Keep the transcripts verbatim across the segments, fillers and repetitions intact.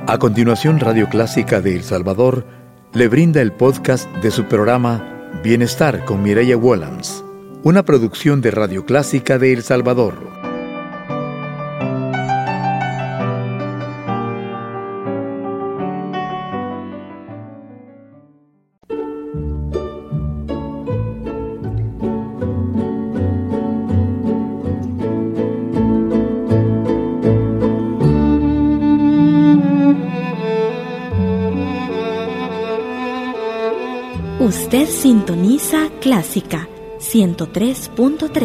A continuación, Radio Clásica de El Salvador le brinda el podcast de su programa Bienestar con Mireya Wollams, una producción de Radio Clásica de El Salvador. Usted sintoniza Clásica ciento tres punto tres.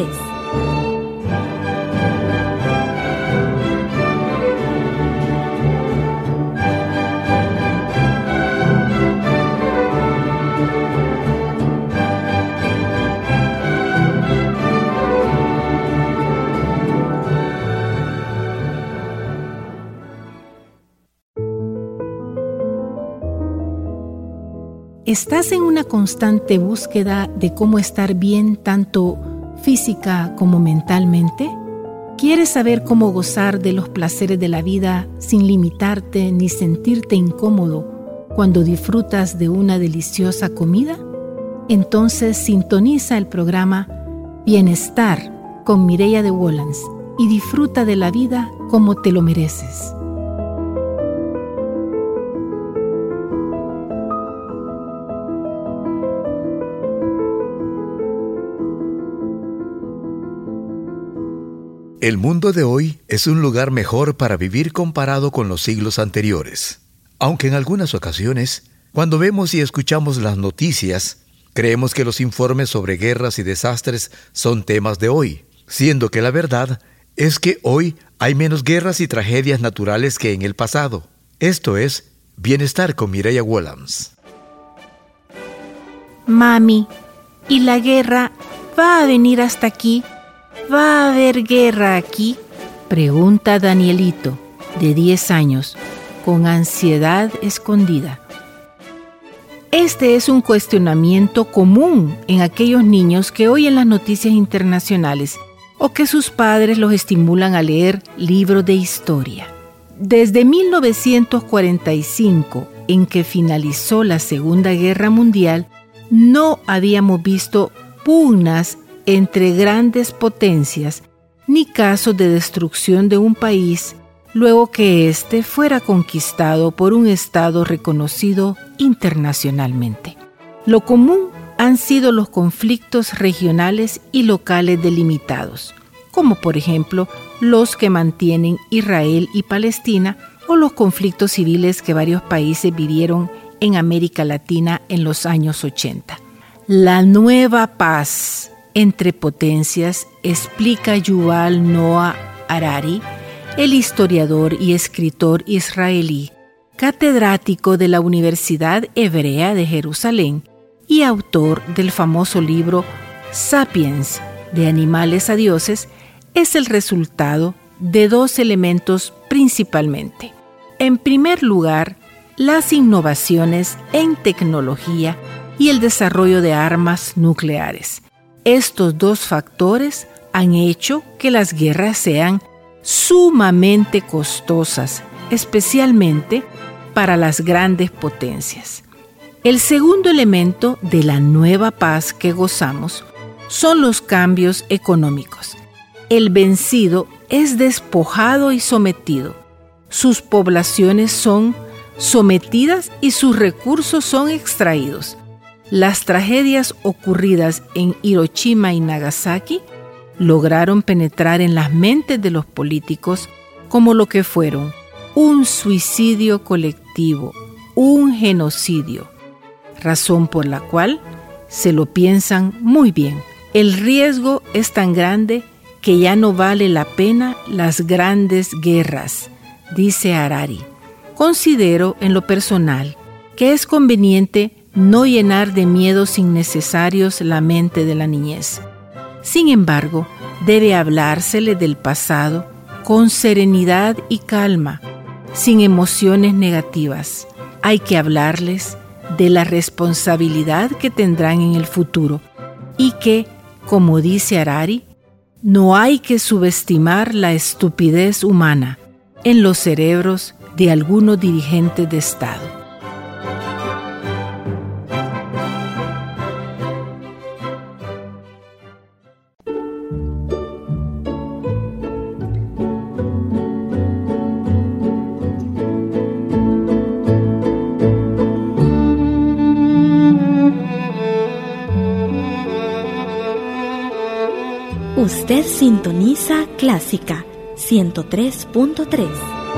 ¿Estás en una constante búsqueda de cómo estar bien tanto física como mentalmente? ¿Quieres saber cómo gozar de los placeres de la vida sin limitarte ni sentirte incómodo cuando disfrutas de una deliciosa comida? Entonces sintoniza el programa Bienestar con Mireya de Wollams y disfruta de la vida como te lo mereces. El mundo de hoy es un lugar mejor para vivir comparado con los siglos anteriores. Aunque en algunas ocasiones, cuando vemos y escuchamos las noticias, creemos que los informes sobre guerras y desastres son temas de hoy, siendo que la verdad es que hoy hay menos guerras y tragedias naturales que en el pasado. Esto es Bienestar con Mireya Wollams. Mami, ¿y la guerra va a venir hasta aquí? ¿Va a haber guerra aquí?, pregunta Danielito, de diez años, con ansiedad escondida. Este es un cuestionamiento común en aquellos niños que oyen las noticias internacionales o que sus padres los estimulan a leer libros de historia. Desde mil novecientos cuarenta y cinco, en que finalizó la Segunda Guerra Mundial, no habíamos visto pugnas entre grandes potencias, ni casos de destrucción de un país luego que éste fuera conquistado por un Estado reconocido internacionalmente. Lo común han sido los conflictos regionales y locales delimitados, como por ejemplo los que mantienen Israel y Palestina o los conflictos civiles que varios países vivieron en América Latina en los años ochenta. La nueva paz entre potencias, explica Yuval Noah Harari, el historiador y escritor israelí, catedrático de la Universidad Hebrea de Jerusalén y autor del famoso libro Sapiens, de animales a dioses, es el resultado de dos elementos principalmente. En primer lugar, las innovaciones en tecnología y el desarrollo de armas nucleares. Estos dos factores han hecho que las guerras sean sumamente costosas, especialmente para las grandes potencias. El segundo elemento de la nueva paz que gozamos son los cambios económicos. El vencido es despojado y sometido. Sus poblaciones son sometidas y sus recursos son extraídos. Las tragedias ocurridas en Hiroshima y Nagasaki lograron penetrar en las mentes de los políticos como lo que fueron un suicidio colectivo, un genocidio, razón por la cual se lo piensan muy bien. El riesgo es tan grande que ya no vale la pena las grandes guerras, dice Harari. Considero en lo personal que es conveniente no llenar de miedos innecesarios la mente de la niñez. Sin embargo, debe hablársele del pasado con serenidad y calma, sin emociones negativas. Hay que hablarles de la responsabilidad que tendrán en el futuro y que, como dice Harari, no hay que subestimar la estupidez humana en los cerebros de algunos dirigentes de Estado. Usted sintoniza Clásica ciento tres punto tres.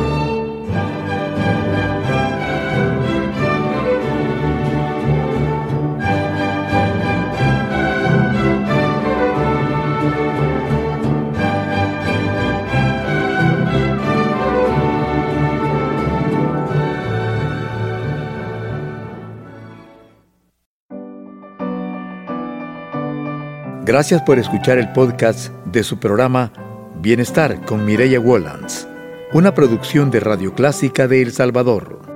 Gracias por escuchar el podcast de su programa Bienestar con Mireya Wolans, una producción de Radio Clásica de El Salvador.